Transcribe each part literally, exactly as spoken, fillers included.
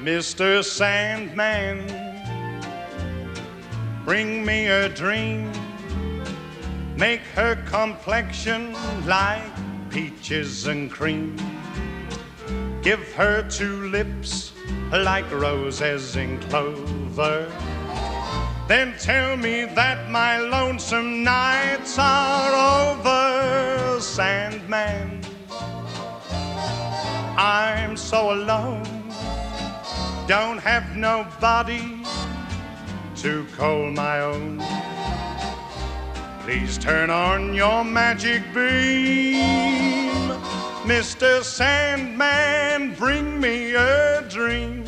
Mister Sandman, bring me a dream. Make her complexion like peaches and cream. Give her two lips like roses in clover. Then tell me that my lonesome nights are over. Sandman, I'm so alone. Don't have nobody to call my own. Please turn on your magic beam. Mister Sandman, bring me a dream.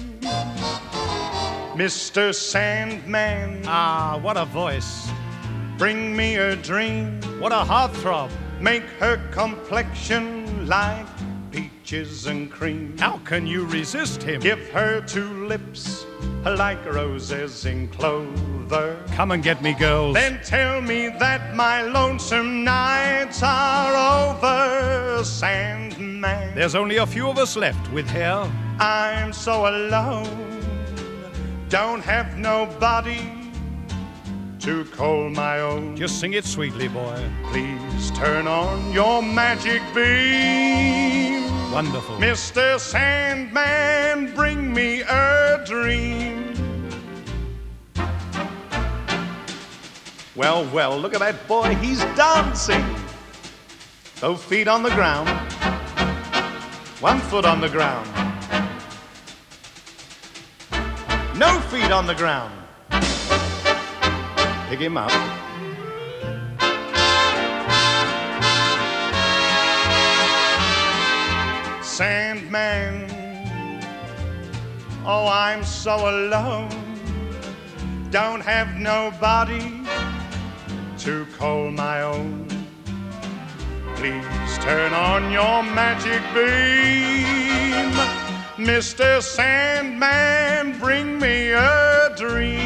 Mister Sandman, Ah, what a voice. bring me a dream. What a heartthrob. Make her complexion like peaches and cream. How can you resist him? Give her two lips like roses in clover. Come and get me, girls. Then tell me that my lonesome nights are over. Sandman, There's only a few of us left with hair. I'm so alone. Don't have nobody to call my own. Just sing it sweetly, boy. Please turn on your magic beam. Wonderful. Mister Sandman, bring me a dream. Well, well, look at that boy, he's dancing. Both feet on the ground, one foot on the ground. No feet on the ground. Pick him up. Sandman, oh, I'm so alone. Don't have nobody to call my own. Please turn on your magic beam. Mister Sandman, bring me a dream.